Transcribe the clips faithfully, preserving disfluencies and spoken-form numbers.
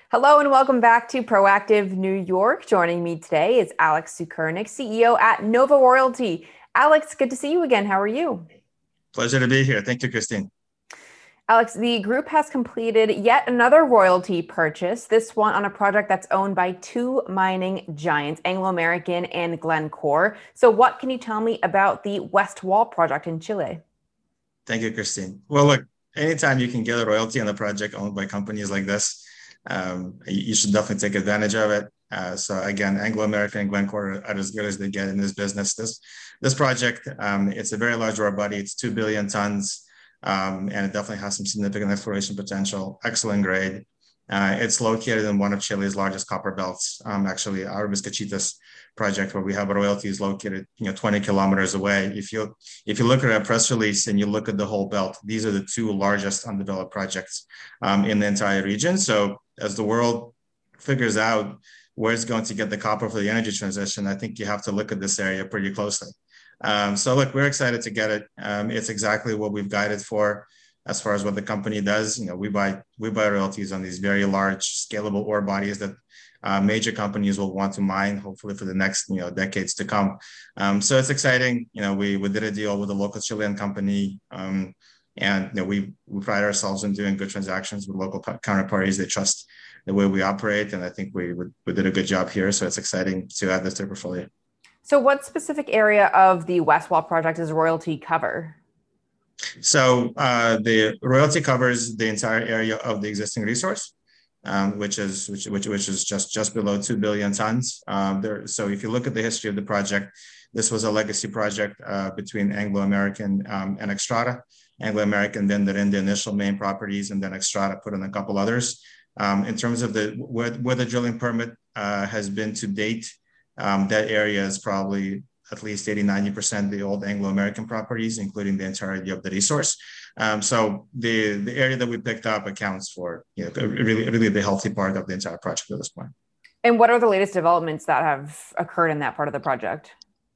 Hello and welcome back to Proactive New York. Joining me today is Alex Sukernik, C E O at Nova Royalty. Alex, good to see you again. How are you? Pleasure to be here. Thank you, Christine. Alex, the group has completed yet another royalty purchase, this one on a project that's owned by two mining giants, Anglo American and Glencore. So, what can you tell me about the West Wall project in Chile? Thank you, Christine. Well, look, anytime you can get a royalty on a project owned by companies like this, um, you should definitely take advantage of it. Uh, so again, Anglo American and Glencore are as good as they get in this business. This this project, um, it's a very large ore body. It's two billion tons, um, and it definitely has some significant exploration potential. Excellent grade. Uh, it's located in one of Chile's largest copper belts. Um, actually, our Vizcachitas project, where we have a royalty, is located, you know, twenty kilometers away. If you if you look at a press release and you look at the whole belt, these are the two largest undeveloped projects um, in the entire region. So as the world figures out where it's going to get the copper for the energy transition, I think you have to look at this area pretty closely. Um, so look, we're excited to get it. Um, it's exactly what we've guided for as far as what the company does. You know, we buy we buy royalties on these very large, scalable ore bodies that uh, major companies will want to mine, hopefully for the next you know decades to come. Um, so it's exciting. You know, we we did a deal with a local Chilean company. Um, and you know, we, we pride ourselves in doing good transactions with local counterparties. They trust the way we operate. And I think we, we, we did a good job here. So it's exciting to add this to the portfolio. So, what specific area of the West Wall project does royalty cover? So uh, the royalty covers the entire area of the existing resource, um, which is which, which which is just just below two billion tons. Um, there, so if you look at the history of the project, this was a legacy project uh, between Anglo American um, and Xstrata. Anglo American then did in the initial main properties, and then Xstrata put in a couple others. Um, in terms of the where, where the drilling permit uh, has been to date, um, that area is probably at least eighty, ninety percent the old Anglo-American properties, including the entirety of the resource. Um, so the, the area that we picked up accounts for you know, really, really the healthy part of the entire project at this point. And what are the latest developments that have occurred in that part of the project?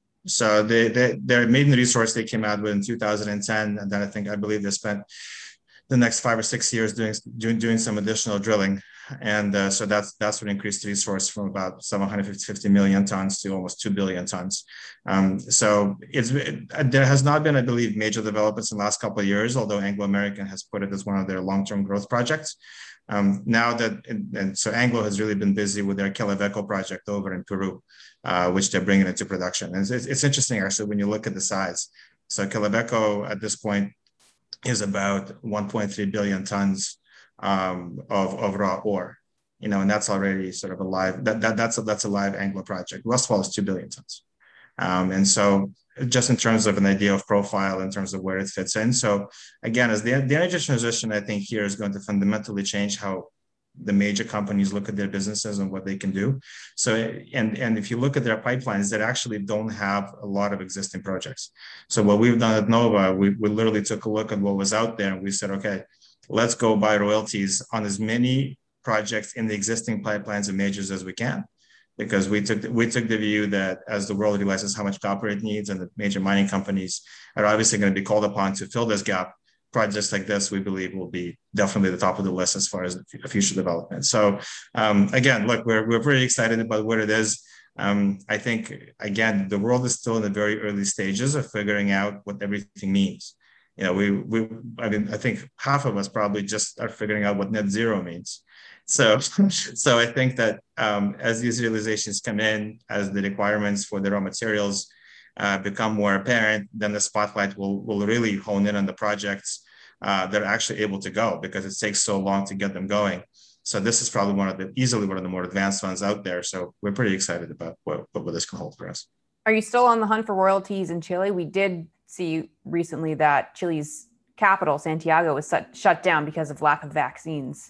So they, they, their maiden resource they came out with in two thousand ten, and then I think, I believe they spent the next five or six years doing doing, doing some additional drilling, and uh, so that's that's what increased the resource from about seven hundred fifty million tons to almost two billion tons. Um, so it's it, there has not been, I believe, major developments in the last couple of years, although Anglo American has put it as one of their long-term growth projects. Um, now that and, and so Anglo has really been busy with their Quellaveco project over in Peru, uh, which they're bringing into production. And it's, it's interesting actually when you look at the size. So Quellaveco at this point is about one point three billion tons um, of, of raw ore, you know, and that's already sort of a live, that, that, that's, a, that's a live Anglo project. Westfall is two billion tons. Um, and so just in terms of an idea of profile, in terms of where it fits in. So again, as the, the energy transition, I think here is going to fundamentally change how the major companies look at their businesses and what they can do. So, and, and if you look at their pipelines, they actually don't have a lot of existing projects. So what we've done at Nova, we, we literally took a look at what was out there and we said, okay, let's go buy royalties on as many projects in the existing pipelines and majors as we can. Because we took, we took the view that as the world realizes how much copper it needs and the major mining companies are obviously going to be called upon to fill this gap, projects like this, we believe, will be definitely the top of the list as far as the future development. So um, again, look, we're, we're pretty excited about what it is. Um, I think, again, the world is still in the very early stages of figuring out what everything means. You know, we, we I mean, I think half of us probably just are figuring out what net zero means. So, so I think that um, as these realizations come in, as the requirements for the raw materials uh, become more apparent, then the spotlight will, will really hone in on the projects uh, that are actually able to go, because it takes so long to get them going. So this is probably one of the easily one of the more advanced ones out there. So we're pretty excited about what, what this can hold for us. Are you still on the hunt for royalties in Chile? We did see recently that Chile's capital, Santiago, was shut, shut down because of lack of vaccines.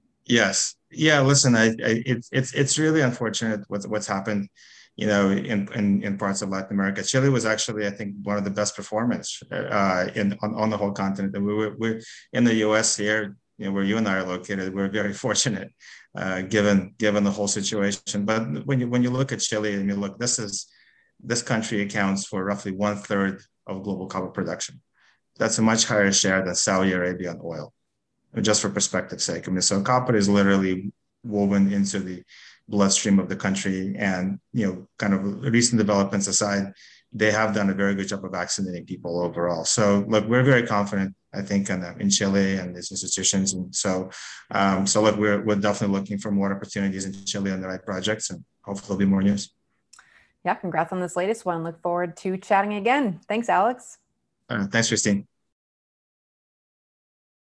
Yes. Yeah. Listen, I, I, it's it's it's really unfortunate what's what's happened, you know, in, in in parts of Latin America. Chile was actually, I think, one of the best performance uh, in on, on the whole continent. And we were we're in the U S here, you know, where you and I are located. We're very fortunate, uh, given given the whole situation. But when you when you look at Chile and you look, this is this country accounts for roughly one third of global copper production. That's a much higher share than Saudi Arabia on oil, just for perspective's sake. I mean, so copper is literally woven into the bloodstream of the country. And, you know, kind of recent developments aside, they have done a very good job of vaccinating people overall. So look, we're very confident, I think, in, in Chile and these institutions. And so, um, so look, we're, we're definitely looking for more opportunities in Chile on the right projects, and hopefully there'll be more news. Yeah, congrats on this latest one. Look forward to chatting again. Thanks, Alex. Uh, thanks, Christine.